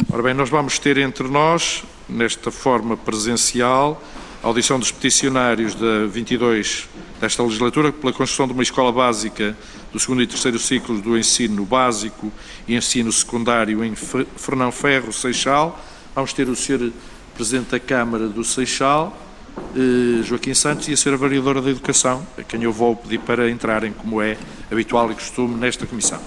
Ora bem, nós vamos ter entre nós, nesta forma presencial, a audição dos peticionários da 22 desta legislatura pela construção de uma escola básica do segundo e terceiro ciclos do ensino básico e ensino secundário em Fernão Ferro, Seixal. Vamos ter o Sr. Presidente da Câmara do Seixal, Joaquim Santos, e a Sra. Vereadora da Educação, a quem eu vou pedir para entrarem, como é habitual e costume, nesta comissão.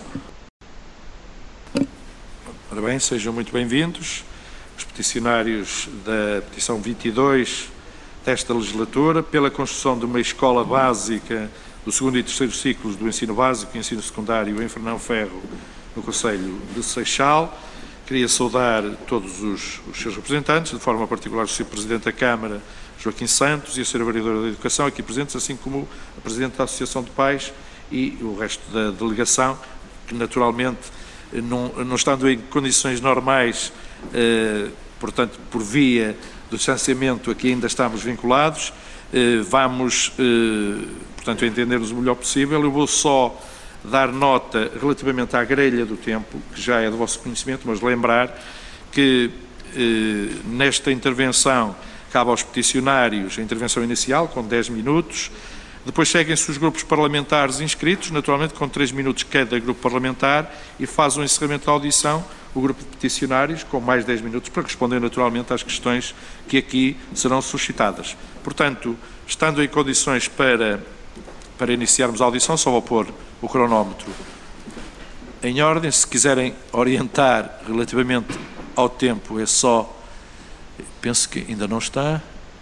Ora bem, sejam muito bem-vindos. Os peticionários da petição 22 desta legislatura pela construção de uma escola básica do segundo e terceiro ciclos do ensino básico e ensino secundário em Fernão Ferro, no concelho de Seixal. Queria saudar todos os seus representantes, de forma particular o Sr. Presidente da Câmara, Joaquim Santos, e a Sra. Vereadora da Educação, aqui presentes, assim como a Presidente da Associação de Pais e o resto da delegação, que naturalmente, não estando em condições normais, portanto, por via do distanciamento, aqui ainda estamos vinculados, vamos, portanto, entender-nos o melhor possível. Eu vou só dar nota relativamente à grelha do tempo, que já é do vosso conhecimento, mas lembrar que nesta intervenção cabe aos peticionários a intervenção inicial, com 10 minutos, depois seguem-se os grupos parlamentares inscritos, naturalmente com 3 minutos cada grupo parlamentar, e faz o encerramento da audição o grupo de peticionários, com mais 10 minutos, para responder naturalmente às questões que aqui serão suscitadas. Portanto, estando em condições para iniciarmos a audição, só vou pôr o cronómetro em ordem. Se quiserem orientar relativamente ao tempo, é só... Penso que ainda não está.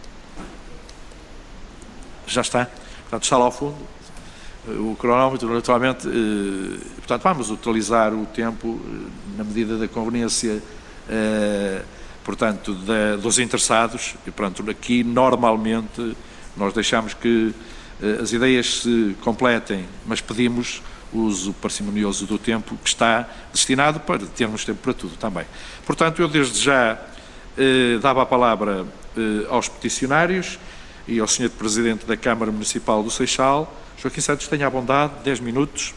Já está. Portanto, está lá ao fundo o cronómetro, naturalmente. Portanto, vamos utilizar o tempo na medida da conveniência, portanto, dos interessados. E, pronto, aqui, normalmente, nós deixamos que as ideias se completem, mas pedimos o uso parcimonioso do tempo que está destinado para termos tempo para tudo também. Portanto, eu desde já dava a palavra aos peticionários e ao Sr. Presidente da Câmara Municipal do Seixal. Joaquim Santos, tenha a bondade, 10 minutos.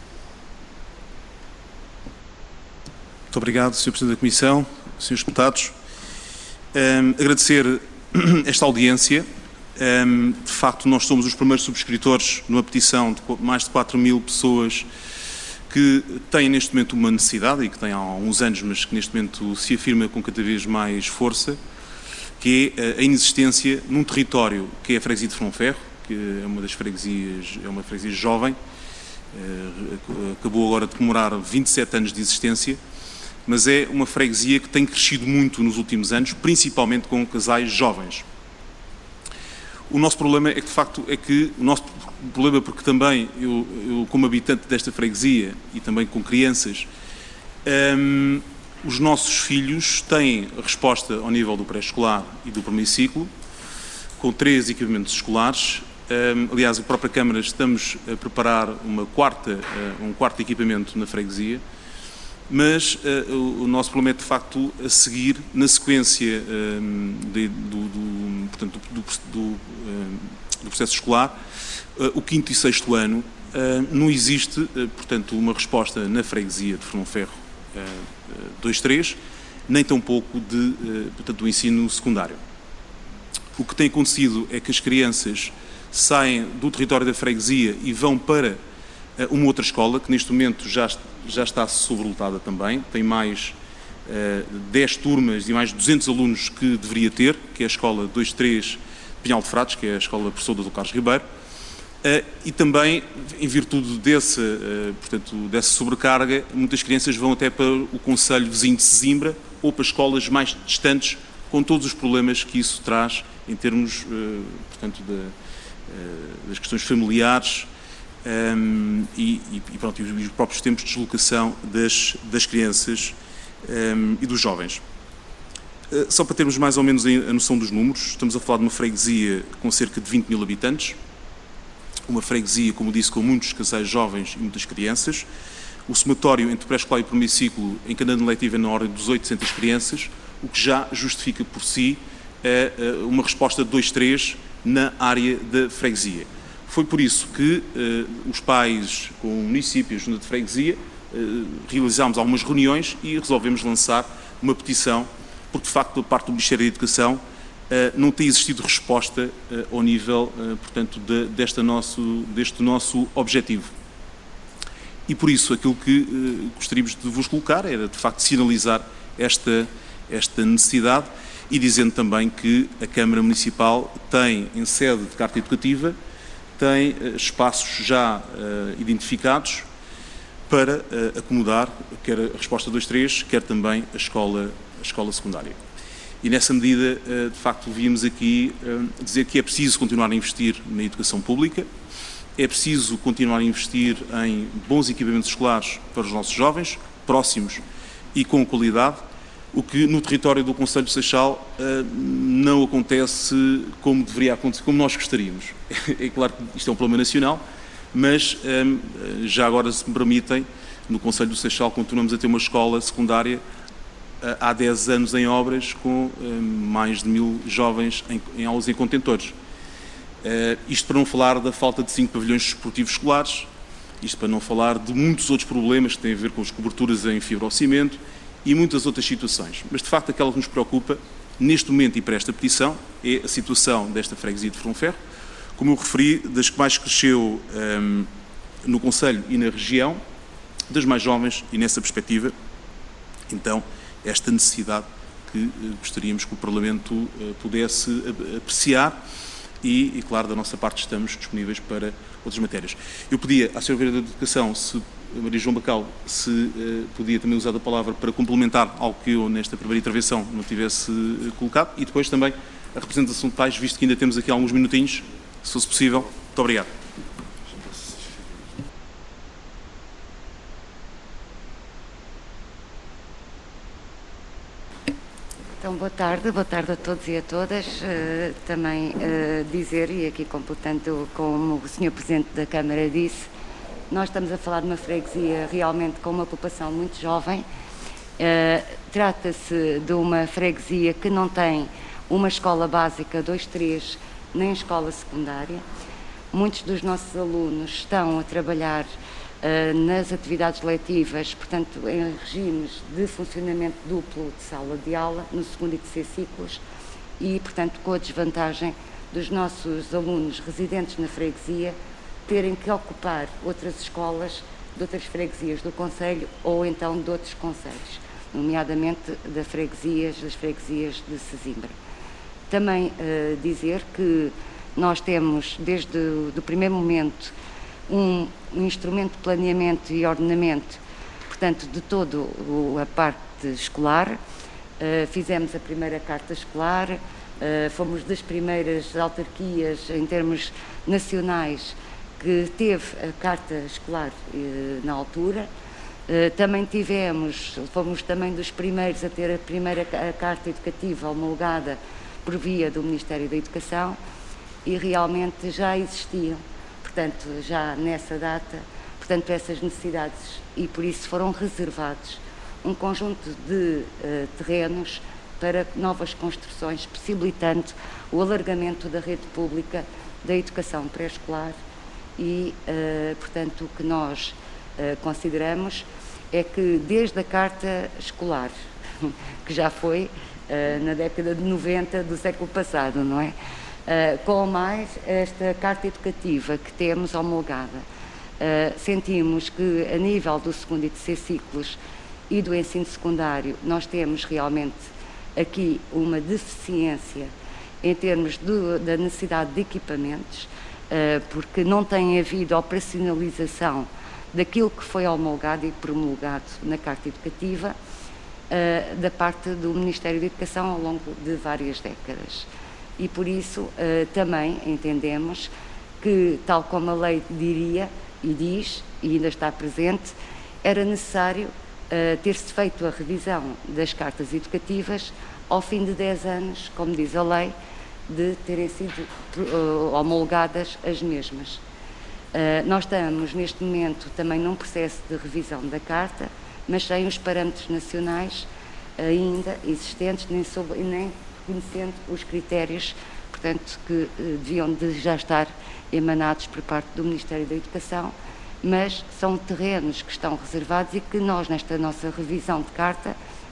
Muito obrigado, Sr. Presidente da Comissão, Srs. Deputados. Agradecer esta audiência. De facto, nós somos os primeiros subscritores numa petição de mais de 4.000 pessoas que têm neste momento uma necessidade, e que têm há uns anos, mas que neste momento se afirma com cada vez mais força, que é a inexistência num território que é a freguesia de Fernão Ferro, que é uma das freguesias, é uma freguesia jovem, acabou agora de comemorar 27 anos de existência, mas é uma freguesia que tem crescido muito nos últimos anos, principalmente com casais jovens. O nosso problema é que, de facto, porque também eu como habitante desta freguesia e também com crianças, os nossos filhos têm resposta ao nível do pré-escolar e do primeiro ciclo, com 3 equipamentos escolares. Aliás, a própria Câmara estamos a preparar um quarto equipamento na freguesia, mas o nosso problema é, de facto, a seguir, na sequência do processo escolar, o 5º e 6º ano, não existe, portanto, uma resposta na freguesia de Fernão Ferro 2-3, nem tampouco do ensino secundário. O que tem acontecido é que as crianças saem do território da freguesia e vão para uma outra escola, que neste momento já está sobrelotada também, tem mais 10 turmas e mais 200 alunos que deveria ter, que é a escola 2-3 Pinhal de Frades, que é a escola professor Dr. Carlos Ribeiro, e também, em virtude dessa sobrecarga, muitas crianças vão até para o concelho vizinho de Sesimbra ou para escolas mais distantes, com todos os problemas que isso traz em termos, portanto, das questões familiares e os próprios tempos de deslocação das crianças e dos jovens. Só para termos mais ou menos a noção dos números, estamos a falar de uma freguesia com cerca de 20.000 habitantes, uma freguesia, como disse, com muitos casais jovens e muitas crianças. O somatório entre pré-escolar e primeiro ciclo em cada ano letivo é na ordem dos 800 crianças, o que já justifica por si uma resposta de 2-3 na área da freguesia. Foi por isso que os pais com o município e a junta de freguesia realizámos algumas reuniões e resolvemos lançar uma petição, porque de facto, da parte do Ministério da Educação, não tem existido resposta ao nível, portanto, deste nosso objetivo. E por isso, aquilo que gostaríamos de vos colocar era, de facto, sinalizar esta necessidade e dizendo também que a Câmara Municipal tem, em sede de Carta Educativa, tem espaços já identificados para acomodar quer a resposta 2.3, quer também a escola secundária. E nessa medida, de facto, víamos aqui dizer que é preciso continuar a investir na educação pública, é preciso continuar a investir em bons equipamentos escolares para os nossos jovens, próximos e com qualidade, o que no território do Concelho de Seixal não acontece como deveria acontecer, como nós gostaríamos. É claro que isto é um problema nacional, mas já agora, se me permitem, no Concelho do Seixal continuamos a ter uma escola secundária há 10 anos em obras, com mais de 1000 jovens em aulas em contentores. Isto para não falar da falta de 5 pavilhões desportivos escolares, isto para não falar de muitos outros problemas que têm a ver com as coberturas em fibra ao cimento e muitas outras situações. Mas, de facto, aquela que nos preocupa, neste momento e para esta petição, é a situação desta freguesia de Fronferro, como eu referi, das que mais cresceu no Concelho e na região, das mais jovens, e nessa perspectiva, então, esta necessidade que gostaríamos que o Parlamento pudesse apreciar e, claro, da nossa parte estamos disponíveis para outras matérias. Eu pedia à Sra. Vereadora da Educação, Maria João Bacalhau, se podia também usar a palavra para complementar algo que eu, nesta primeira intervenção, não tivesse colocado, e depois também a representação de pais, visto que ainda temos aqui alguns minutinhos, se fosse possível. Muito obrigado. Então, boa tarde a todos e a todas. Também dizer, e aqui completando como o Sr. Presidente da Câmara disse, nós estamos a falar de uma freguesia realmente com uma população muito jovem. Trata-se de uma freguesia que não tem uma escola básica 2-3, nem escola secundária. Muitos dos nossos alunos estão a trabalhar nas atividades letivas, portanto, em regimes de funcionamento duplo de sala de aula, no segundo e terceiro ciclos, e, portanto, com a desvantagem dos nossos alunos residentes na freguesia terem que ocupar outras escolas de outras freguesias do Concelho ou então de outros concelhos, nomeadamente das freguesias de Sesimbra. Também dizer que nós temos, desde o primeiro momento, um instrumento de planeamento e ordenamento, portanto, de toda a parte escolar. Fizemos a primeira carta escolar, fomos das primeiras autarquias em termos nacionais que teve a carta escolar na altura. Também fomos também dos primeiros a ter a primeira carta educativa homologada por via do Ministério da Educação, e realmente já existiam, portanto, já nessa data, portanto, essas necessidades, e por isso foram reservados um conjunto de terrenos para novas construções, possibilitando o alargamento da rede pública da educação pré-escolar e, portanto, o que nós consideramos é que desde a carta escolar, que já foi na década de 90 do século passado, não é? Com mais esta carta educativa que temos homologada, sentimos que a nível do segundo e terceiro ciclos e do ensino secundário nós temos realmente aqui uma deficiência em termos da necessidade de equipamentos, porque não tem havido operacionalização daquilo que foi homologado e promulgado na carta educativa da parte do Ministério da Educação ao longo de várias décadas. E por isso também entendemos que, tal como a lei diria e diz, e ainda está presente, era necessário ter-se feito a revisão das cartas educativas ao fim de 10 anos, como diz a lei, de terem sido homologadas as mesmas. Nós estamos neste momento também num processo de revisão da carta, mas sem os parâmetros nacionais ainda existentes, nem conhecendo os critérios, portanto, que deviam de já estar emanados por parte do Ministério da Educação, mas são terrenos que estão reservados e que nós, nesta nossa revisão de carta,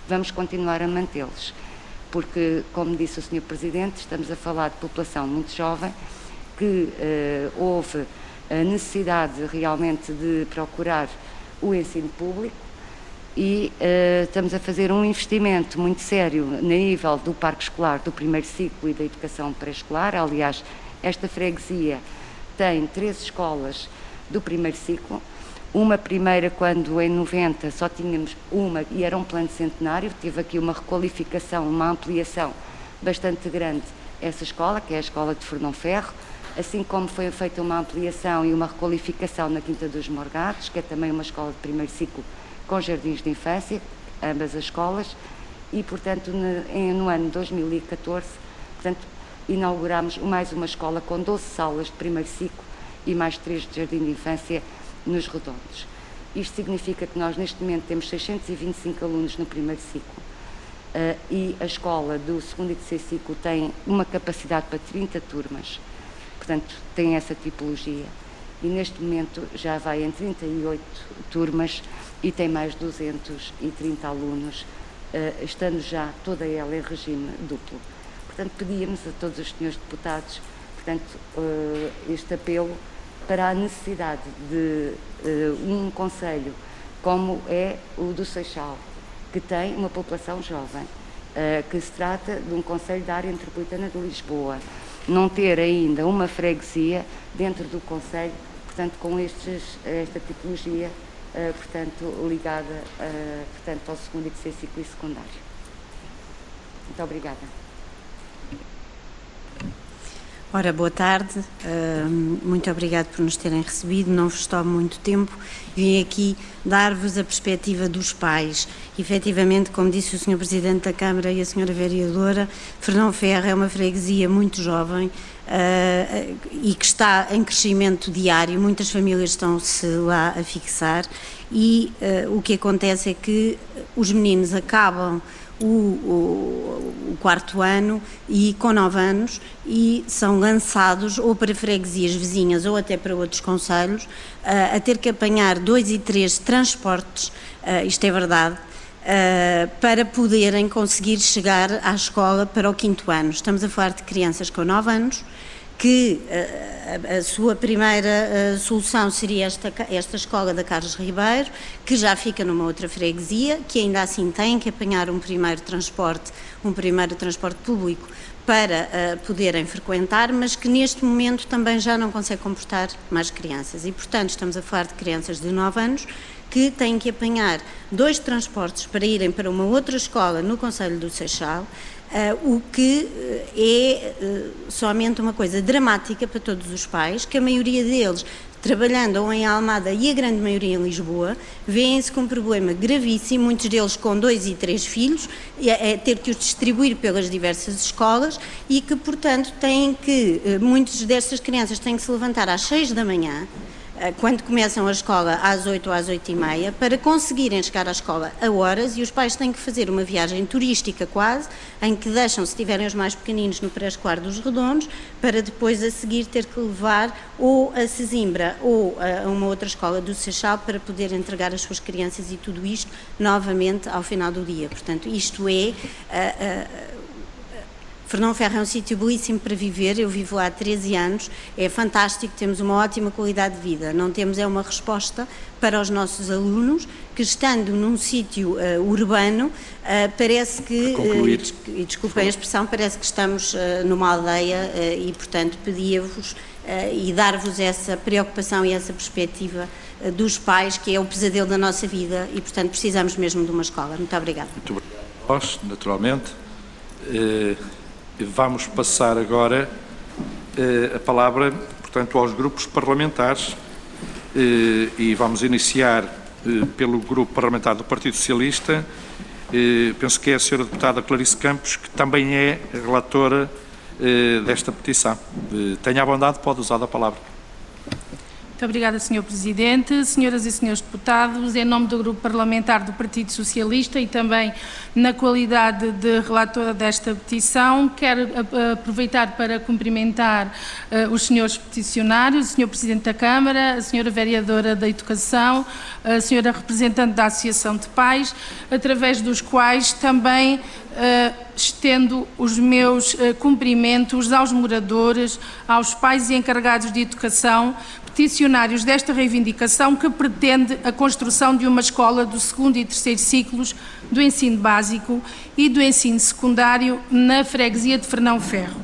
vamos continuar a mantê-los, porque, como disse o Sr. Presidente, estamos a falar de população muito jovem, que houve a necessidade realmente de procurar o ensino público e estamos a fazer um investimento muito sério no nível do parque escolar do primeiro ciclo e da educação pré-escolar. Aliás, esta freguesia tem 13 escolas do primeiro ciclo. Uma primeira, quando em 90 só tínhamos uma e era um plano centenário, tive aqui uma requalificação, uma ampliação bastante grande essa escola, que é a escola de Fernão-Ferro, assim como foi feita uma ampliação e uma requalificação na Quinta dos Morgados, que é também uma escola de primeiro ciclo com jardins de infância, ambas as escolas, e portanto no ano 2014, portanto, inauguramos mais uma escola com 12 salas de primeiro ciclo e mais 3 de jardim de infância nos Redondos. Isto significa que nós neste momento temos 625 alunos no primeiro ciclo e a escola do segundo e terceiro ciclo tem uma capacidade para 30 turmas, portanto tem essa tipologia, e neste momento já vai em 38 turmas e tem mais 230 alunos, estando já toda ela em regime duplo. Portanto, pedíamos a todos os senhores deputados, portanto, este apelo para a necessidade de um concelho como é o do Seixal, que tem uma população jovem, que se trata de um concelho da área metropolitana de Lisboa, não ter ainda uma freguesia dentro do concelho, portanto, com esta tipologia, portanto, ligada portanto, ao segundo e terceiro ciclo e secundário. Muito obrigada. Ora, boa tarde, muito obrigado por nos terem recebido, não vos tomo muito tempo, vim aqui dar-vos a perspectiva dos pais. Efetivamente, como disse o Sr. Presidente da Câmara e a Sra. Vereadora, Fernão-Ferro é uma freguesia muito jovem e que está em crescimento diário, muitas famílias estão-se lá a fixar e o que acontece é que os meninos acabam o quarto ano e com 9 anos e são lançados ou para freguesias vizinhas ou até para outros concelhos a ter que apanhar 2 e 3 transportes, isto é verdade, para poderem conseguir chegar à escola para o 5º ano. Estamos a falar de crianças com 9 anos que a sua primeira solução seria esta escola da Carlos Ribeiro, que já fica numa outra freguesia, que ainda assim tem que apanhar um primeiro transporte público para poderem frequentar, mas que neste momento também já não consegue comportar mais crianças. E, portanto, estamos a falar de crianças de 9 anos que têm que apanhar 2 transportes para irem para uma outra escola no concelho do Seixal, o que é somente uma coisa dramática para todos os pais, que a maioria deles, trabalhando ou em Almada e a grande maioria em Lisboa, vêem-se com um problema gravíssimo, muitos deles com 2 e 3 filhos, ter que os distribuir pelas diversas escolas e que, portanto, muitas destas crianças têm que se levantar às 6 da manhã, quando começam a escola às 8 ou às 8h30, para conseguirem chegar à escola a horas, e os pais têm que fazer uma viagem turística quase, em que deixam, se tiverem os mais pequeninos, no pré-escolar dos Redondos, para depois a seguir ter que levar ou a Sesimbra ou a uma outra escola do Seixal para poder entregar as suas crianças, e tudo isto novamente ao final do dia. Portanto, isto é... Fernão-Ferro é um sítio belíssimo para viver, eu vivo lá há 13 anos, é fantástico, temos uma ótima qualidade de vida, não temos uma resposta para os nossos alunos, que estando num sítio urbano, parece que, e desculpem a expressão, parece que estamos numa aldeia e, portanto, pedia-vos e dar-vos essa preocupação e essa perspectiva dos pais, que é o pesadelo da nossa vida e, portanto, precisamos mesmo de uma escola. Muito obrigada. Muito obrigado a nós, naturalmente. Vamos passar agora a palavra, portanto, aos grupos parlamentares e vamos iniciar pelo grupo parlamentar do Partido Socialista. Penso que é a senhora deputada Clarice Campos, que também é relatora desta petição. Tenha a bondade, pode usar a palavra. Muito Muito obrigada, Sr. Presidente. Senhoras e senhores deputados, em nome do Grupo Parlamentar do Partido Socialista e também na qualidade de relatora desta petição, quero aproveitar para cumprimentar os senhores peticionários, o Sr. Presidente da Câmara, a Sra. Vereadora da Educação, a Sra. Representante da Associação de Pais, através dos quais também estendo os meus cumprimentos aos moradores, aos pais e encarregados de educação, peticionários desta reivindicação que pretende a construção de uma escola do segundo e terceiro ciclos do ensino básico e do ensino secundário na freguesia de Fernão Ferro.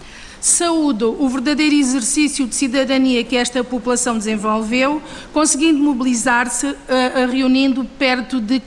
Saúdo o verdadeiro exercício de cidadania que esta população desenvolveu, conseguindo mobilizar-se, reunindo perto de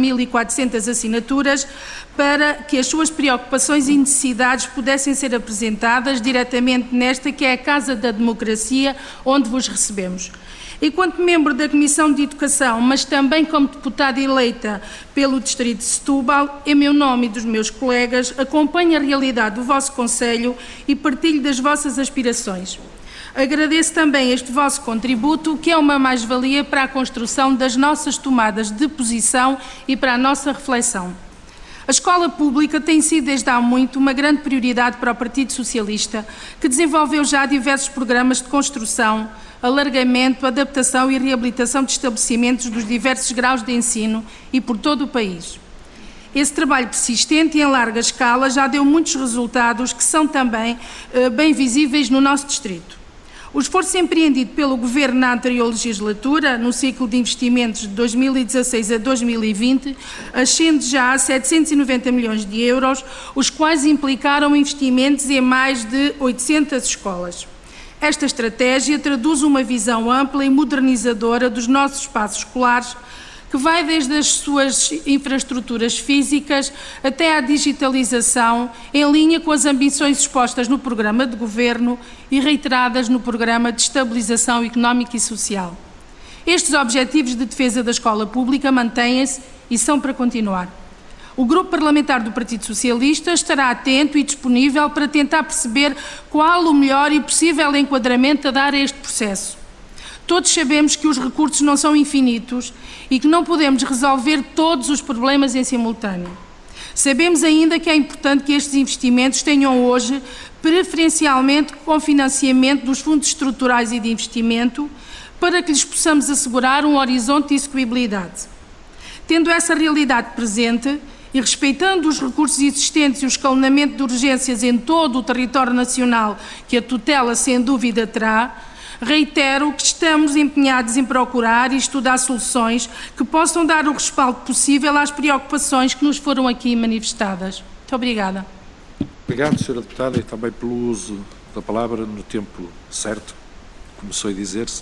4.400 assinaturas para que as suas preocupações e necessidades pudessem ser apresentadas diretamente nesta que é a Casa da Democracia, onde vos recebemos. Enquanto membro da Comissão de Educação, mas também como deputada eleita pelo Distrito de Setúbal, em meu nome e dos meus colegas, acompanho a realidade do vosso Conselho e partilho das vossas aspirações. Agradeço também este vosso contributo, que é uma mais-valia para a construção das nossas tomadas de posição e para a nossa reflexão. A escola pública tem sido desde há muito uma grande prioridade para o Partido Socialista, que desenvolveu já diversos programas de construção, alargamento, adaptação e reabilitação de estabelecimentos dos diversos graus de ensino e por todo o país. Esse trabalho persistente e em larga escala já deu muitos resultados que são também bem visíveis no nosso distrito. O esforço empreendido pelo Governo na anterior legislatura, no ciclo de investimentos de 2016 a 2020, ascende já a 790 milhões de euros, os quais implicaram investimentos em mais de 800 escolas. Esta estratégia traduz uma visão ampla e modernizadora dos nossos espaços escolares, que vai desde as suas infraestruturas físicas até à digitalização, em linha com as ambições expostas no programa de governo e reiteradas no programa de estabilização económica e social. Estes objetivos de defesa da escola pública mantêm-se e são para continuar. O Grupo Parlamentar do Partido Socialista estará atento e disponível para tentar perceber qual o melhor e possível enquadramento a dar a este processo. Todos sabemos que os recursos não são infinitos e que não podemos resolver todos os problemas em simultâneo. Sabemos ainda que é importante que estes investimentos tenham hoje, preferencialmente com financiamento dos fundos estruturais e de investimento, para que lhes possamos assegurar um horizonte de execuibilidade. Tendo essa realidade presente e respeitando os recursos existentes e o escalonamento de urgências em todo o território nacional que a tutela sem dúvida terá, reitero que estamos empenhados em procurar e estudar soluções que possam dar o respaldo possível às preocupações que nos foram aqui manifestadas. Muito obrigada. Obrigado, Sra. Deputada, e também pelo uso da palavra no tempo certo, começou a dizer-se.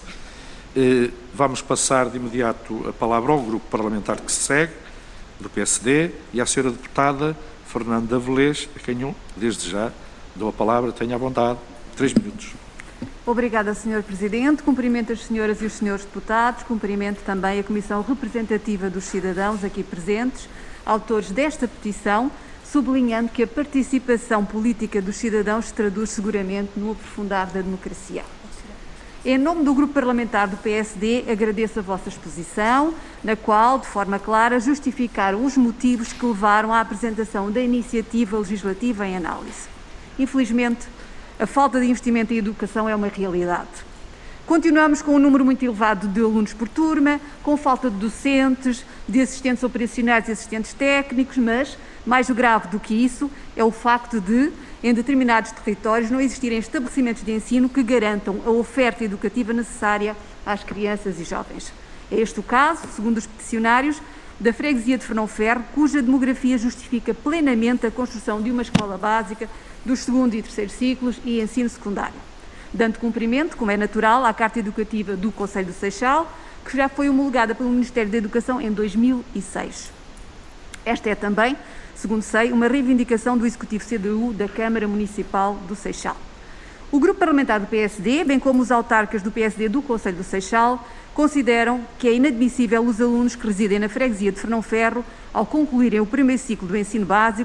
Vamos passar de imediato a palavra ao grupo parlamentar que se segue, do PSD, e à Sra. Deputada Fernanda Velez, a quem eu, desde já, dou a palavra. Tenha à vontade. 3 minutos. Obrigada, Sr. Presidente. Cumprimento as senhoras e os senhores deputados, cumprimento também a Comissão Representativa dos Cidadãos aqui presentes, autores desta petição, sublinhando que a participação política dos cidadãos se traduz seguramente no aprofundar da democracia. Em nome do Grupo Parlamentar do PSD, agradeço a vossa exposição, na qual, de forma clara, justificaram os motivos que levaram à apresentação da iniciativa legislativa em análise. Infelizmente, a falta de investimento em educação é uma realidade. Continuamos com um número muito elevado de alunos por turma, com falta de docentes, de assistentes operacionais e assistentes técnicos, mas, mais grave do que isso, é o facto de, em determinados territórios, não existirem estabelecimentos de ensino que garantam a oferta educativa necessária às crianças e jovens. É este o caso, segundo os peticionários, da freguesia de Fernão Ferro, cuja demografia justifica plenamente a construção de uma escola básica dos segundo e terceiro ciclos e ensino secundário, dando cumprimento, como é natural, à Carta Educativa do Conselho do Seixal, que já foi homologada pelo Ministério da Educação em 2006. Esta é também, segundo sei, uma reivindicação do Executivo CDU da Câmara Municipal do Seixal. O Grupo Parlamentar do PSD, bem como os autarcas do PSD do Conselho do Seixal, consideram que é inadmissível os alunos que residem na freguesia de Fernão Ferro, ao concluírem o primeiro ciclo do ensino básico,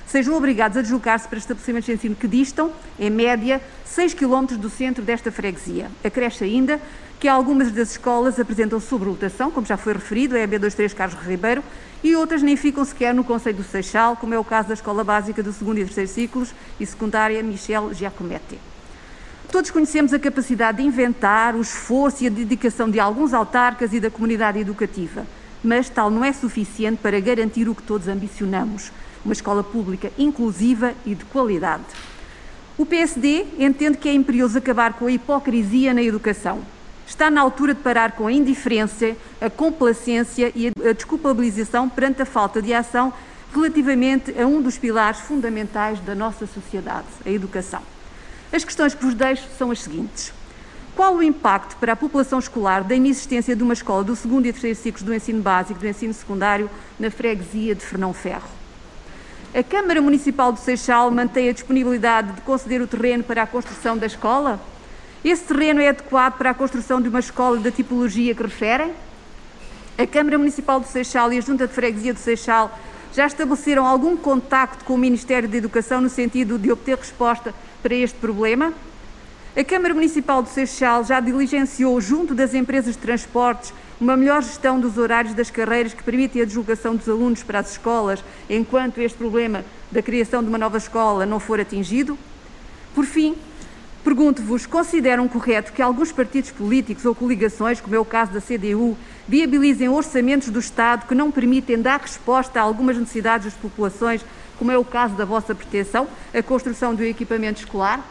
sejam obrigados a deslocar-se para estabelecimentos de ensino que distam, em média, 6 km do centro desta freguesia. Acresce ainda que algumas das escolas apresentam sobrelotação, como já foi referido, é a EB23 Carlos Ribeiro, e outras nem ficam sequer no concelho do Seixal, como é o caso da Escola Básica do 2º e 3º ciclos e secundária Michel Giacometti. Todos conhecemos a capacidade de inventar, o esforço e a dedicação de alguns autarcas e da comunidade educativa, mas tal não é suficiente para garantir o que todos ambicionamos, uma escola pública inclusiva e de qualidade. O PSD entende que é imperioso acabar com a hipocrisia na educação. Está na altura de parar com a indiferença, a complacência e a desculpabilização perante a falta de ação relativamente a um dos pilares fundamentais da nossa sociedade, a educação. As questões que vos deixo são as seguintes. Qual o impacto para a população escolar da inexistência de uma escola do 2º e 3º ciclos do ensino básico e do ensino secundário na freguesia de Fernão Ferro? A Câmara Municipal do Seixal mantém a disponibilidade de conceder o terreno para a construção da escola? Esse terreno é adequado para a construção de uma escola da tipologia que referem? A Câmara Municipal do Seixal e a Junta de Freguesia do Seixal já estabeleceram algum contacto com o Ministério da Educação no sentido de obter resposta para este problema? A Câmara Municipal do Seixal já diligenciou, junto das empresas de transportes, uma melhor gestão dos horários das carreiras que permitem a deslocação dos alunos para as escolas, enquanto este problema da criação de uma nova escola não for atingido? Por fim, pergunto-vos, consideram correto que alguns partidos políticos ou coligações, como é o caso da CDU, viabilizem orçamentos do Estado que não permitem dar resposta a algumas necessidades das populações, como é o caso da vossa pretensão, a construção de um equipamento escolar?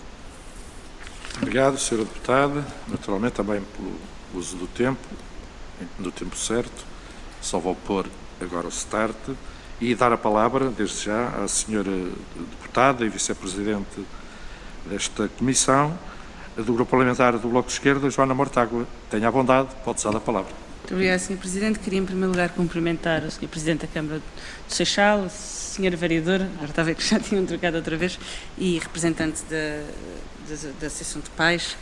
Obrigado, Sra. Deputada. Naturalmente, também pelo uso do tempo certo. Só vou pôr agora o start e dar a palavra, desde já, à Sra. Deputada e Vice-Presidente desta Comissão, do Grupo Parlamentar do Bloco de Esquerda, Joana Mortágua. Tenha a bondade, pode usar a palavra. Muito obrigada, Sr. Presidente. Queria, em primeiro lugar, cumprimentar o Sr. Presidente da Câmara do Seixal, Sra. Vereadora, já estava a ver que já tinham trocado outra vez, e representante da Associação de Pais,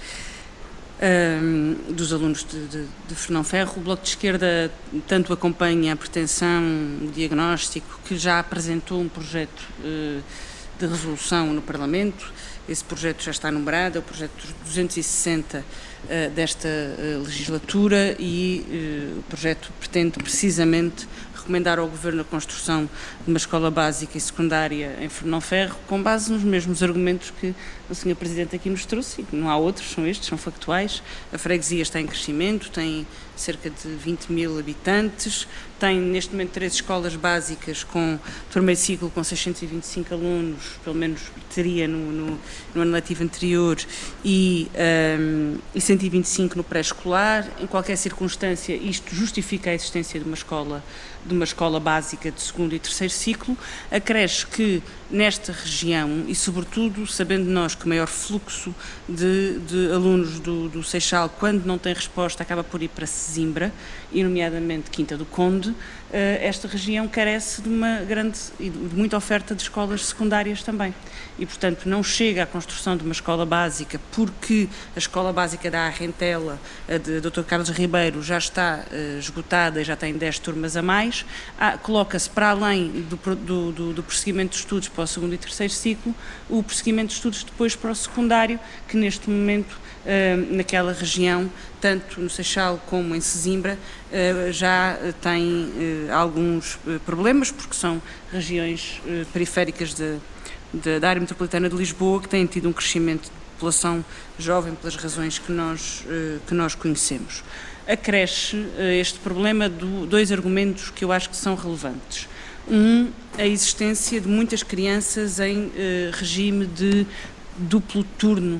dos alunos de Fernão Ferro. O Bloco de Esquerda tanto acompanha a pretensão, o diagnóstico, que já apresentou um projeto de resolução no Parlamento. Esse projeto já está numerado, é o projeto 260 desta legislatura, e o projeto pretende precisamente recomendar ao Governo a construção de uma escola básica e secundária em Fernão Ferro, com base nos mesmos argumentos que o Sr. Presidente aqui nos trouxe, e não há outros, são estes, são factuais. A freguesia está em crescimento, tem cerca de 20 mil habitantes, tem neste momento 3 escolas básicas com primeiro ciclo com 625 alunos, pelo menos teria no ano letivo anterior, e 125 no pré-escolar. Em qualquer circunstância, isto justifica a existência de uma escola básica de 2º e 3º ciclo. Acresce que nesta região, e sobretudo sabendo nós que o maior fluxo de alunos do Seixal, quando não tem resposta, acaba por ir para Sesimbra, e nomeadamente Quinta do Conde, esta região carece de uma grande e de muita oferta de escolas secundárias também. E, portanto, não chega à construção de uma escola básica, porque a escola básica da Arrentela, a de Dr. Carlos Ribeiro, já está esgotada e já tem 10 turmas a mais. Coloca-se, para além do prosseguimento de estudos para o 2º e 3º ciclo, o prosseguimento de estudos depois para o secundário, que neste momento, naquela região, tanto no Seixal como em Sesimbra, já tem alguns problemas, porque são regiões periféricas da área metropolitana de Lisboa, que têm tido um crescimento de população jovem pelas razões que nós conhecemos. Acresce este problema dois argumentos que eu acho que são relevantes. A existência de muitas crianças em regime de duplo turno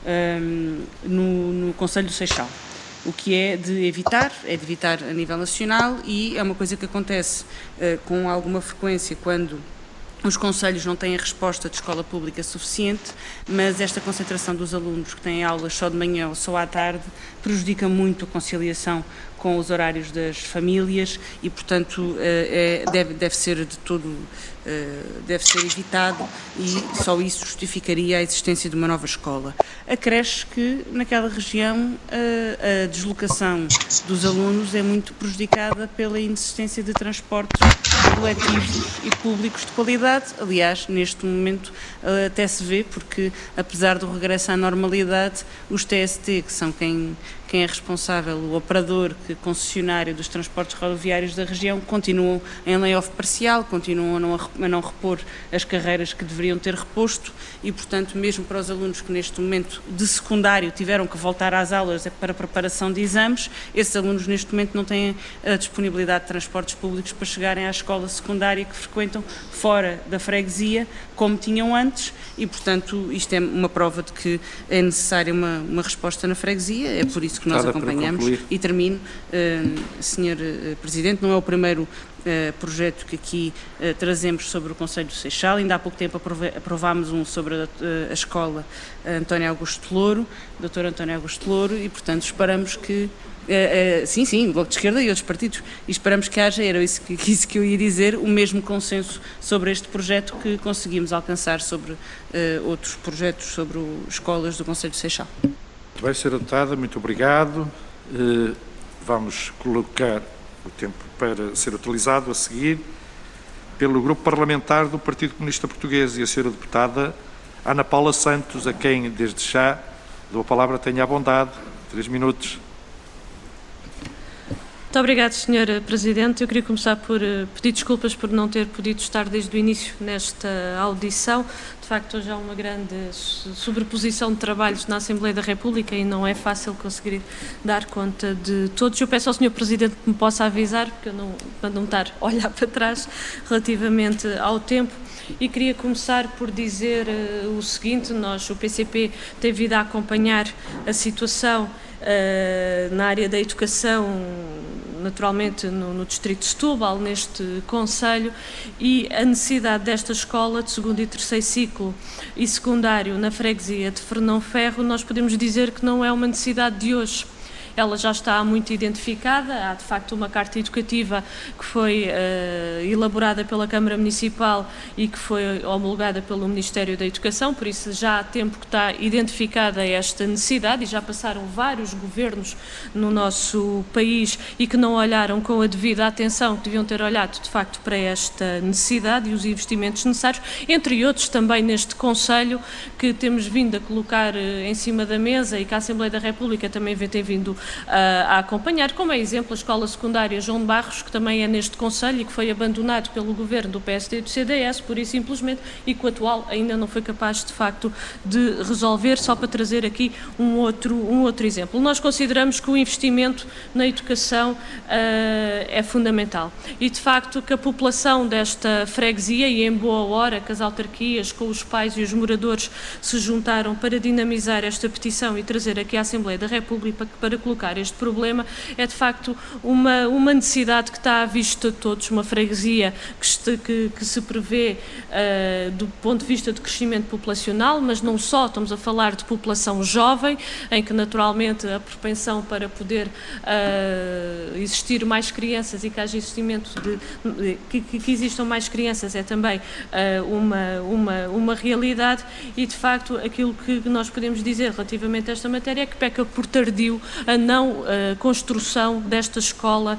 no Concelho do Seixal, o que é de evitar a nível nacional, e é uma coisa que acontece com alguma frequência quando os concelhos não têm a resposta de escola pública suficiente, mas esta concentração dos alunos que têm aulas só de manhã ou só à tarde prejudica muito a conciliação com os horários das famílias e, portanto, deve ser evitado, e só isso justificaria a existência de uma nova escola. Acresce que naquela região a deslocação dos alunos é muito prejudicada pela inexistência de transportes coletivos e públicos de qualidade. Aliás, neste momento até se vê, porque apesar do regresso à normalidade, os TST, que são quem é responsável, o operador, concessionário dos transportes rodoviários da região, continuam em layoff parcial, continuam a não repor as carreiras que deveriam ter reposto e, portanto, mesmo para os alunos que neste momento de secundário tiveram que voltar às aulas para preparação de exames, esses alunos neste momento não têm a disponibilidade de transportes públicos para chegarem à escola secundária que frequentam fora da freguesia, como tinham antes, e, portanto, isto é uma prova de que é necessária uma resposta na freguesia, é por isso que nós acompanhamos. E termino, Sr. Presidente, não é o primeiro projeto que aqui trazemos sobre o Concelho do Seixal. Ainda há pouco tempo aprovámos um sobre a escola António Augusto Louro, Dr. António Augusto Louro, e, portanto, esperamos que sim, o Bloco de Esquerda e outros partidos, e esperamos que haja, era isso que eu ia dizer, o mesmo consenso sobre este projeto que conseguimos alcançar sobre outros projetos sobre escolas do Concelho do Seixal. Muito bem, Sra. Deputada, muito obrigado. Vamos colocar o tempo para ser utilizado a seguir pelo Grupo Parlamentar do Partido Comunista Português e a Sra. Deputada Ana Paula Santos, a quem desde já dou a palavra, tenha a bondade. 3 minutos. Muito obrigada, Sr. Presidente. Eu queria começar por pedir desculpas por não ter podido estar desde o início nesta audição. De facto, hoje há uma grande sobreposição de trabalhos na Assembleia da República e não é fácil conseguir dar conta de todos. Eu peço ao Sr. Presidente que me possa avisar, porque para não estar a olhar para trás relativamente ao tempo. E queria começar por dizer o seguinte: o PCP tem vindo a acompanhar a situação na área da educação, naturalmente no Distrito de Setúbal, neste Concelho, e a necessidade desta escola de segundo e terceiro ciclo e secundário na freguesia de Fernão Ferro, nós podemos dizer que não é uma necessidade de hoje. Ela já está muito identificada, há de facto uma carta educativa que foi elaborada pela Câmara Municipal e que foi homologada pelo Ministério da Educação, por isso já há tempo que está identificada esta necessidade e já passaram vários governos no nosso país e que não olharam com a devida atenção que deviam ter olhado de facto para esta necessidade e os investimentos necessários, entre outros também neste Concelho que temos vindo a colocar em cima da mesa e que a Assembleia da República também tem vindo a acompanhar, como é exemplo a Escola Secundária João de Barros, que também é neste Concelho e que foi abandonado pelo governo do PSD e do CDS, pura e simplesmente, e que o atual ainda não foi capaz de facto de resolver, só para trazer aqui um outro exemplo. Nós consideramos que o investimento na educação é fundamental e de facto que a população desta freguesia, e em boa hora que as autarquias com os pais e os moradores se juntaram para dinamizar esta petição e trazer aqui à Assembleia da República para colocar este problema, é de facto uma necessidade que está à vista de todos, uma freguesia que se prevê do ponto de vista de crescimento populacional, mas não só, estamos a falar de população jovem, em que naturalmente a propensão para poder existir mais crianças e que haja existimento que existam mais crianças é também uma realidade e de facto aquilo que nós podemos dizer relativamente a esta matéria é que peca por tardio a não construção desta escola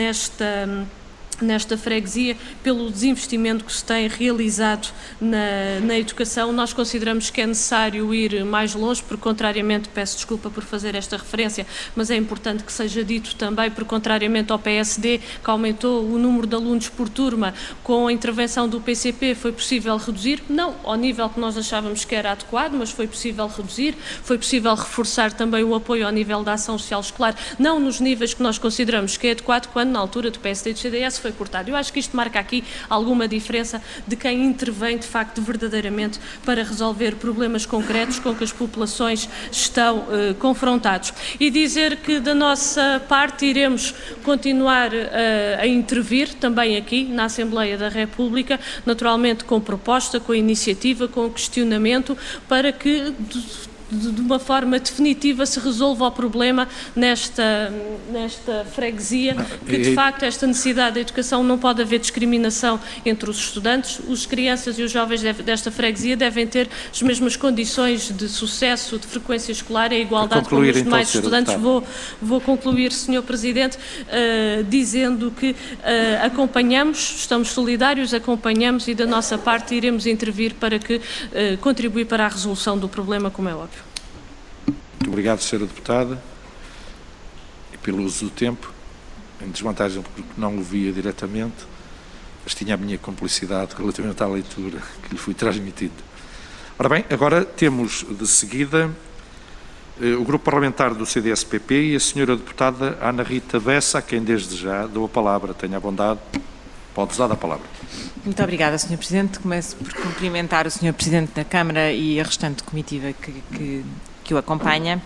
nesta freguesia, pelo desinvestimento que se tem realizado na educação. Nós consideramos que é necessário ir mais longe, porque contrariamente, peço desculpa por fazer esta referência, mas é importante que seja dito também, porque contrariamente ao PSD, que aumentou o número de alunos por turma, com a intervenção do PCP foi possível reduzir, não ao nível que nós achávamos que era adequado, mas foi possível reduzir, foi possível reforçar também o apoio ao nível da ação social escolar, não nos níveis que nós consideramos que é adequado, quando na altura do PSD e do CDS foi cortado. Eu acho que isto marca aqui alguma diferença de quem intervém de facto verdadeiramente para resolver problemas concretos com que as populações estão confrontados. E dizer que da nossa parte iremos continuar a intervir também aqui na Assembleia da República, naturalmente com proposta, com iniciativa, com questionamento, para que de uma forma definitiva se resolva o problema nesta freguesia, que de facto esta necessidade da educação não pode haver discriminação entre os estudantes, as crianças e os jovens desta freguesia devem ter as mesmas condições de sucesso, de frequência escolar e igualdade com os demais estudantes. Vou concluir, Sr. Presidente, dizendo que acompanhamos, estamos solidários, acompanhamos e da nossa parte iremos intervir para contribuir para a resolução do problema, como é óbvio. Muito obrigado, Sra. Deputada, e pelo uso do tempo, em desvantagem porque não o via diretamente, mas tinha a minha cumplicidade relativamente à leitura que lhe fui transmitido. Ora bem, agora temos de seguida o Grupo Parlamentar do CDS-PP e a Sra. Deputada Ana Rita Bessa, a quem desde já dou a palavra. Tenha a bondade, pode usar a palavra. Muito obrigada, Sr. Presidente. Começo por cumprimentar o Sr. Presidente da Câmara e a restante comitiva que o acompanha.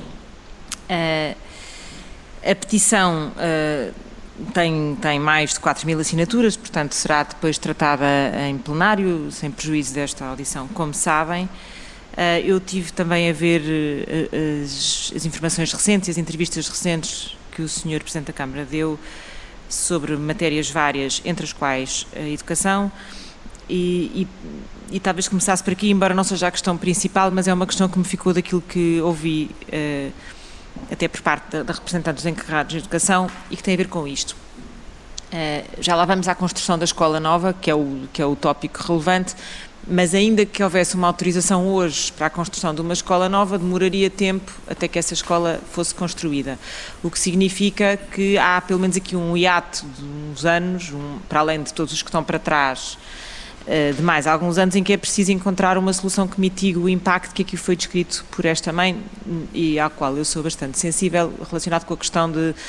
A petição tem mais de 4.000 assinaturas, portanto será depois tratada em plenário, sem prejuízo desta audição, como sabem. Eu tive também a ver as informações recentes, as entrevistas recentes que o Sr. Presidente da Câmara deu sobre matérias várias, entre as quais a educação, e talvez começasse por aqui, embora não seja a questão principal, mas é uma questão que me ficou daquilo que ouvi até por parte da representante dos encarregados de educação e que tem a ver com isto. Já lá vamos à construção da escola nova, que é o tópico relevante, mas ainda que houvesse uma autorização hoje para a construção de uma escola nova, demoraria tempo até que essa escola fosse construída. O que significa que há pelo menos aqui um hiato de uns anos, para além de todos os que estão para trás, de mais alguns anos, em que é preciso encontrar uma solução que mitigue o impacto que aqui foi descrito por esta mãe e ao qual eu sou bastante sensível, relacionado com a questão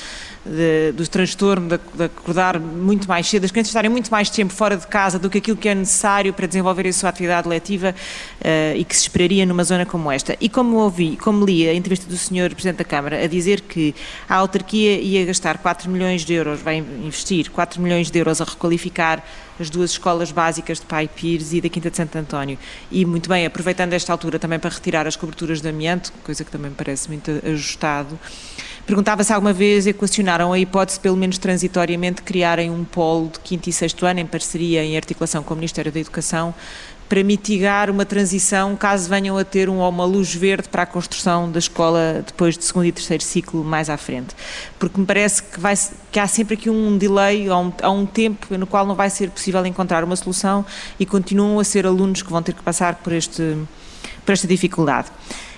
do transtorno, de acordar muito mais cedo, as crianças estarem muito mais tempo fora de casa do que aquilo que é necessário para desenvolver a sua atividade letiva e que se esperaria numa zona como esta. E como li a entrevista do Sr. Presidente da Câmara a dizer que a autarquia ia gastar 4 milhões de euros, vai investir 4 milhões de euros a requalificar as duas escolas básicas de Pai Pires e da Quinta de Santo António, e muito bem, aproveitando esta altura também para retirar as coberturas de amianto, coisa que também me parece muito ajustado. Perguntava se alguma vez equacionaram a hipótese, pelo menos transitoriamente, de criarem um polo de 5º e 6º ano, em parceria, em articulação com o Ministério da Educação, para mitigar uma transição, caso venham a ter uma luz verde para a construção da escola depois de 2º e 3º ciclo mais à frente. Porque me parece que há sempre aqui um delay, há um tempo no qual não vai ser possível encontrar uma solução e continuam a ser alunos que vão ter que passar por esta dificuldade.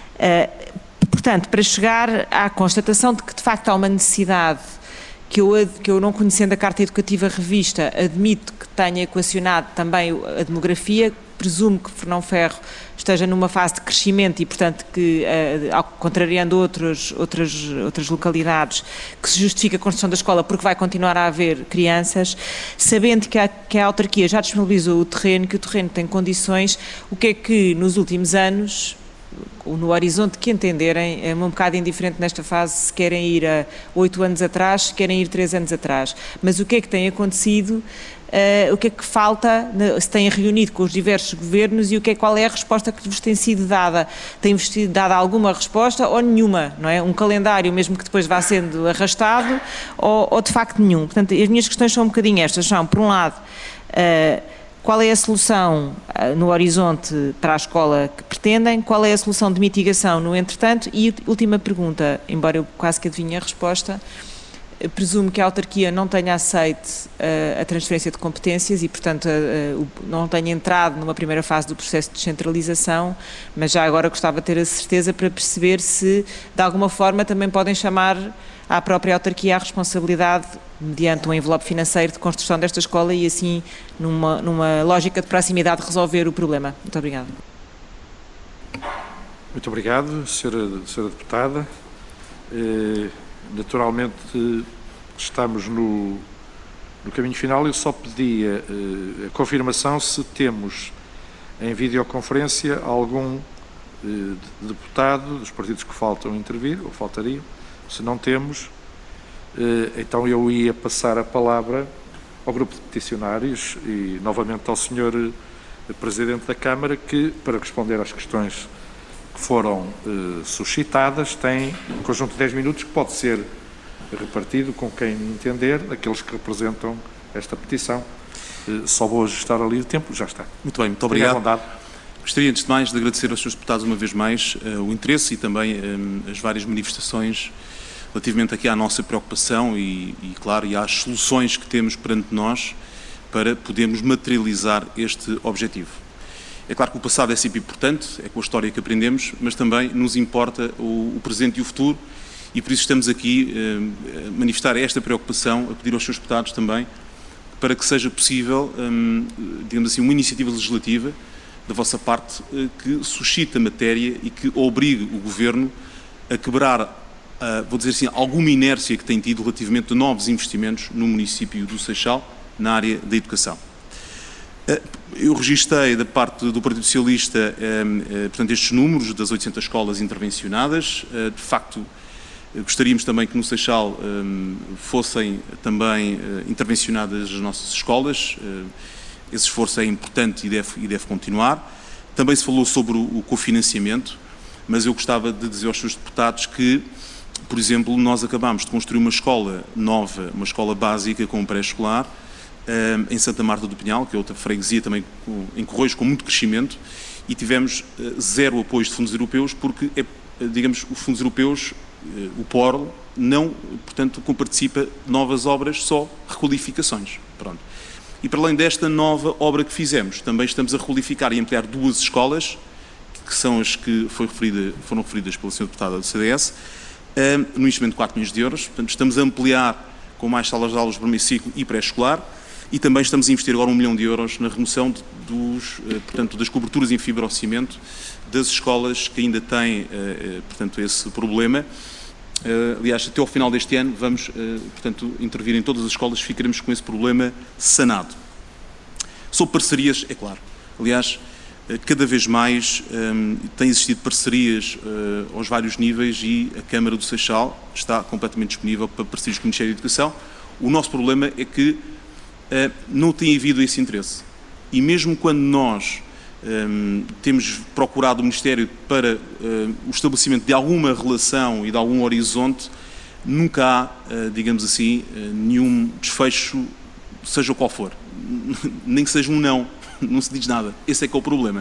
Portanto, para chegar à constatação de que de facto há uma necessidade que eu não conhecendo a Carta Educativa Revista, admito que tenha equacionado também a demografia, presumo que Fernão Ferro esteja numa fase de crescimento e, portanto, que, contrariando outras localidades, que se justifica a construção da escola porque vai continuar a haver crianças, sabendo que a autarquia já disponibilizou o terreno, que o terreno tem condições, o que é que nos últimos anos, no horizonte que entenderem, é um bocado indiferente nesta fase se querem ir a 8 anos atrás, se querem ir 3 anos atrás, mas o que é que tem acontecido, o que é que falta, se têm reunido com os diversos governos e qual é a resposta que vos tem sido dada? Tem-vos dada alguma resposta ou nenhuma, não é? Um calendário mesmo que depois vá sendo arrastado ou de facto nenhum. Portanto, as minhas questões são um bocadinho estas, são, por um lado, qual é a solução no horizonte para a escola que pretendem? Qual é a solução de mitigação no entretanto? E última pergunta, embora eu quase que adivinhe a resposta, presumo que a autarquia não tenha aceito a transferência de competências e, portanto, não tenha entrado numa primeira fase do processo de descentralização, mas já agora gostava de ter a certeza para perceber se, de alguma forma, também podem chamar à própria autarquia a responsabilidade, mediante um envelope financeiro, de construção desta escola e, assim, numa lógica de proximidade, resolver o problema. Muito obrigada. Muito obrigado, Sra. Deputada. Naturalmente, estamos no caminho final. Eu só pedia a confirmação se temos em videoconferência algum deputado dos partidos que faltam intervir, ou faltariam. Se não temos, então eu ia passar a palavra ao grupo de peticionários e novamente ao Sr. Presidente da Câmara, que, para responder às questões que foram suscitadas têm um conjunto de 10 minutos que pode ser repartido com quem entender, aqueles que representam esta petição. Só vou ajustar ali o tempo, já está. Muito bem, muito obrigado. Tenha vontade. Gostaria, antes de mais, de agradecer aos Srs. Deputados uma vez mais o interesse e também as várias manifestações relativamente aqui à nossa preocupação e, claro, e às soluções que temos perante nós para podermos materializar este objetivo. É claro que o passado é sempre importante, é com a história que aprendemos, mas também nos importa o presente e o futuro e por isso estamos aqui a manifestar esta preocupação, a pedir aos Srs. Deputados também para que seja possível, digamos assim, uma iniciativa legislativa da vossa parte que suscite a matéria e que obrigue o Governo a quebrar, vou dizer assim, alguma inércia que tem tido relativamente a novos investimentos no município do Seixal na área da educação. Eu registrei da parte do Partido Socialista, portanto, estes números das 800 escolas intervencionadas. De facto, gostaríamos também que no Seixal fossem também intervencionadas as nossas escolas. Esse esforço é importante e deve continuar. Também se falou sobre o cofinanciamento, mas eu gostava de dizer aos Srs. Deputados que, por exemplo, nós acabámos de construir uma escola nova, uma escola básica com pré-escolar, em Santa Marta do Pinhal, que é outra freguesia também em Correios com muito crescimento, e tivemos zero apoio de fundos europeus, porque, digamos, os fundos europeus, o PORL, não, portanto, comparticipa de novas obras, só requalificações. Pronto. E para além desta nova obra que fizemos, também estamos a requalificar e ampliar 2 escolas, que são as que foram referidas pelo Sr. Deputado do CDS, no investimento de 4 milhões de euros. Portanto, estamos a ampliar com mais salas de aulas de primeiro ciclo e pré-escolar e também estamos a investir agora 1 milhão de euros na remoção portanto, das coberturas em fibrocimento das escolas que ainda têm, portanto, esse problema. Aliás, até ao final deste ano vamos, portanto, intervir em todas as escolas, ficaremos com esse problema sanado. Sobre parcerias, é claro. Aliás, cada vez mais têm existido parcerias aos vários níveis e a Câmara do Seixal está completamente disponível para parcerias com o Ministério da Educação. O nosso problema é que não tem havido esse interesse. E mesmo quando nós temos procurado o Ministério para o estabelecimento de alguma relação e de algum horizonte, nunca há, digamos assim, nenhum desfecho, seja qual for. Nem que seja um não se diz nada. Esse é que é o problema.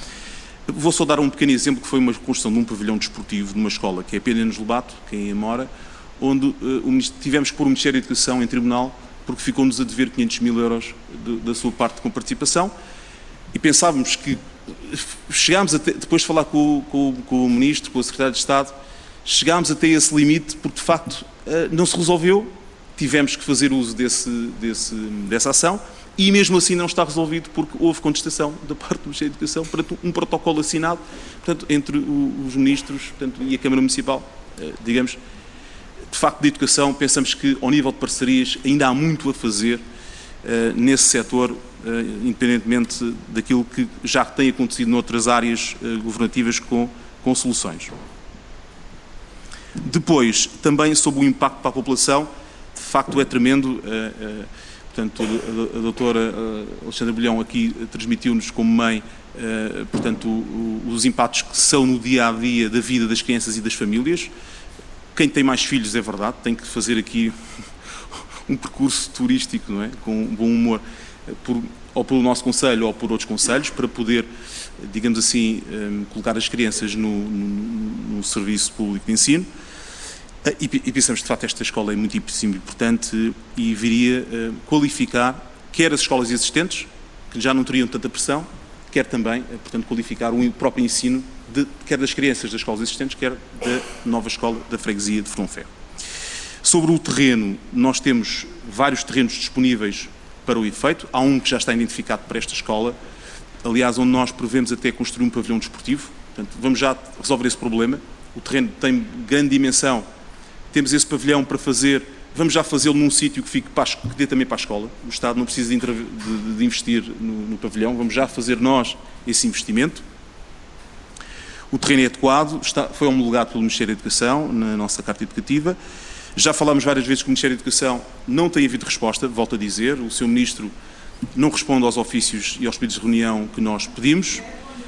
Vou só dar um pequeno exemplo, que foi uma construção de um pavilhão desportivo de uma escola, que é a Penenos Lobato, que é em Amora, onde tivemos que pôr o Ministério da Educação em tribunal, porque ficou-nos a dever 500 mil euros da sua parte com participação, e pensávamos que chegámos até, depois de falar com o Ministro, com o Secretário de Estado, chegámos até esse limite, porque de facto não se resolveu, tivemos que fazer uso dessa ação, e mesmo assim não está resolvido porque houve contestação da parte do Ministério da Educação perante um protocolo assinado, portanto, entre os ministros, portanto, e a Câmara Municipal, digamos. De facto, de educação, pensamos que ao nível de parcerias ainda há muito a fazer nesse setor, independentemente daquilo que já tem acontecido noutras áreas governativas com soluções. Depois, também sobre o impacto para a população, de facto é tremendo. Portanto, a doutora Alexandra Bolhão aqui transmitiu-nos como mãe, portanto, os impactos que são no dia-a-dia da vida das crianças e das famílias. Quem tem mais filhos, é verdade, tem que fazer aqui um percurso turístico, não é? Com bom humor, ou pelo nosso concelho ou por outros concelhos, para poder, digamos assim, colocar as crianças no serviço público de ensino. E pensamos, de facto, esta escola é muito importante e viria qualificar quer as escolas existentes, que já não teriam tanta pressão, quer também, portanto, qualificar o próprio ensino, quer das crianças das escolas existentes, quer da nova escola da freguesia de Fernãoferro. Sobre o terreno, nós temos vários terrenos disponíveis para o efeito. Há um que já está identificado para esta escola, aliás, onde nós prevemos até construir um pavilhão desportivo. Portanto, vamos já resolver esse problema. O terreno tem grande dimensão. Temos esse pavilhão para fazer, vamos já fazê-lo num sítio que dê também para a escola. O Estado não precisa de investir no pavilhão, vamos já fazer nós esse investimento. O terreno é adequado, foi homologado pelo Ministério da Educação, na nossa Carta Educativa. Já falámos várias vezes que o Ministério da Educação não tem havido resposta, volto a dizer, o Sr. Ministro não responde aos ofícios e aos pedidos de reunião que nós pedimos.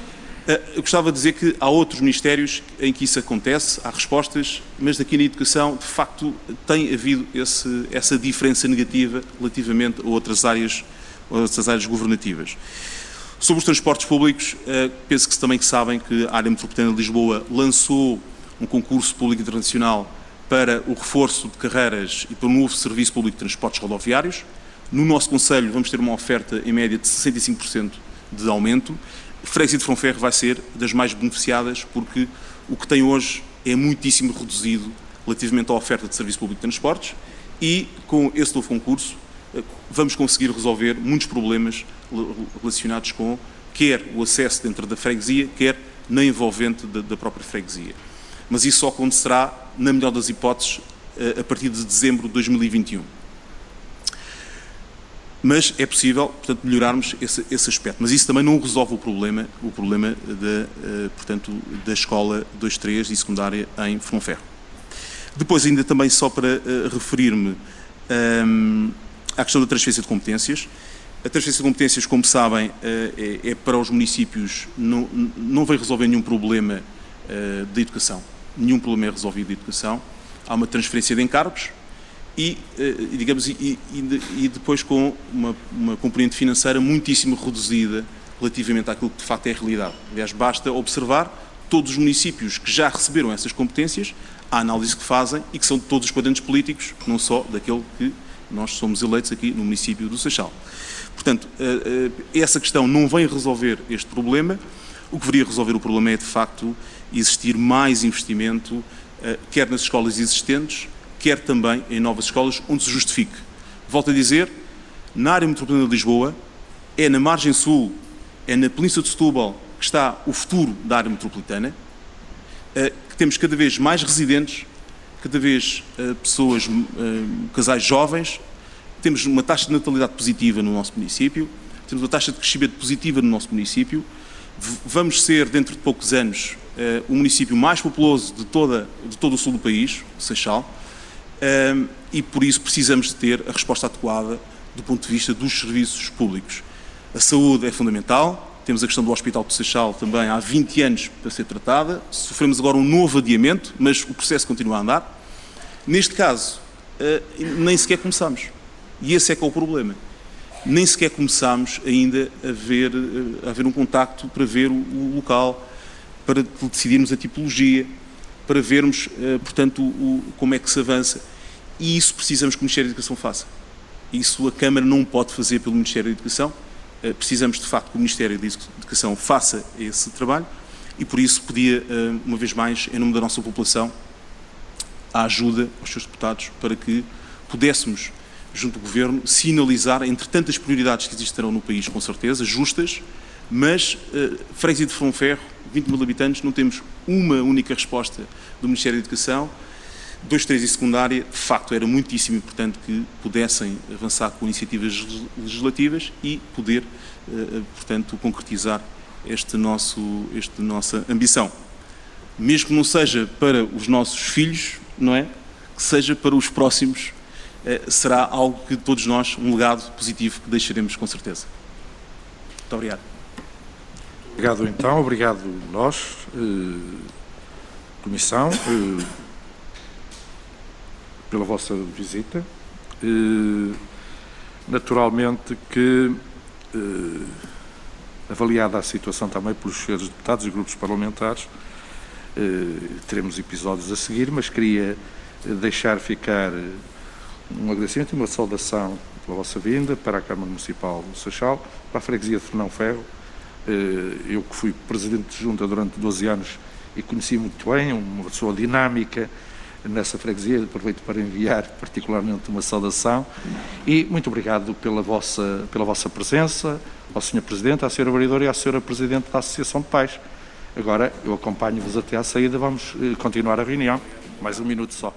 Eu gostava de dizer que há outros ministérios em que isso acontece, há respostas, mas daqui na educação, de facto, tem havido essa diferença negativa relativamente a outras áreas governativas. Sobre os transportes públicos, penso que também sabem que a área metropolitana de Lisboa lançou um concurso público internacional para o reforço de carreiras e para um novo serviço público de transportes rodoviários. No nosso concelho vamos ter uma oferta em média de 65% de aumento. A freguesia de Fronferro vai ser das mais beneficiadas porque o que tem hoje é muitíssimo reduzido relativamente à oferta de serviço público de transportes e com esse novo concurso vamos conseguir resolver muitos problemas relacionados com quer o acesso dentro da freguesia, quer na envolvente da própria freguesia. Mas isso só acontecerá, na melhor das hipóteses, a partir de dezembro de 2021. Mas é possível, portanto, melhorarmos esse aspecto. Mas isso também não resolve o problema da escola 2-3 e secundária em Fronferro. Depois, ainda também só para referir-me à questão da transferência de competências. A transferência de competências, como sabem, é para os municípios, não vai resolver nenhum problema de educação. Nenhum problema é resolvido de educação. Há uma transferência de encargos e depois com uma componente financeira muitíssimo reduzida relativamente àquilo que de facto é a realidade. Aliás, basta observar todos os municípios que já receberam essas competências, a análise que fazem e que são de todos os quadrantes políticos, não só daquele que nós somos eleitos aqui no município do Seixal. Portanto, essa questão não vem resolver este problema. O que deveria resolver o problema é, de facto, existir mais investimento, quer nas escolas existentes, quer também em novas escolas, onde se justifique. Volto a dizer, na área metropolitana de Lisboa, é na margem sul, é na Península de Setúbal que está o futuro da área metropolitana, que temos cada vez mais residentes, cada vez pessoas, casais jovens, temos uma taxa de natalidade positiva no nosso município, temos uma taxa de crescimento positiva no nosso município, vamos ser, dentro de poucos anos, o município mais populoso de todo o sul do país, o Seixal, e por isso precisamos de ter a resposta adequada do ponto de vista dos serviços públicos. A saúde é fundamental, temos a questão do Hospital do Seixal também há 20 anos para ser tratada, sofremos agora um novo adiamento, mas o processo continua a andar. Neste caso, nem sequer começamos, e esse é que é o problema. Nem sequer começámos ainda a ver um contacto para ver o local, para decidirmos a tipologia, para vermos, portanto, como é que se avança. E isso precisamos que o Ministério da Educação faça. Isso a Câmara não pode fazer pelo Ministério da Educação. Precisamos, de facto, que o Ministério da Educação faça esse trabalho e, por isso, pedia, uma vez mais, em nome da nossa população, a ajuda aos seus deputados para que pudéssemos, junto do Governo, sinalizar, entre tantas prioridades que existirão no país, com certeza, justas, mas freguesia de Fronferro, 20 mil habitantes, não temos uma única resposta do Ministério da Educação. 2-3 e secundária, de facto, era muitíssimo importante que pudessem avançar com iniciativas legislativas e poder, portanto, concretizar esta nossa ambição. Mesmo que não seja para os nossos filhos, não é? Que seja para os próximos, será algo que todos nós, um legado positivo que deixaremos com certeza. Muito obrigado. Obrigado então, obrigado nós, Comissão, pela vossa visita. Naturalmente que, avaliada a situação também pelos senhores deputados e grupos parlamentares, teremos episódios a seguir, mas queria deixar ficar um agradecimento e uma saudação pela vossa vinda para a Câmara Municipal do Seixal, para a freguesia de Fernão-Ferro. Eu que fui Presidente de Junta durante 12 anos e conheci muito bem, uma pessoa dinâmica nessa freguesia, aproveito para enviar particularmente uma saudação e muito obrigado pela vossa presença, ao Sr. Presidente, à Sra. Vereadora e à Sra. Presidente da Associação de Pais. Agora eu acompanho-vos até à saída, vamos continuar a reunião, mais um minuto só.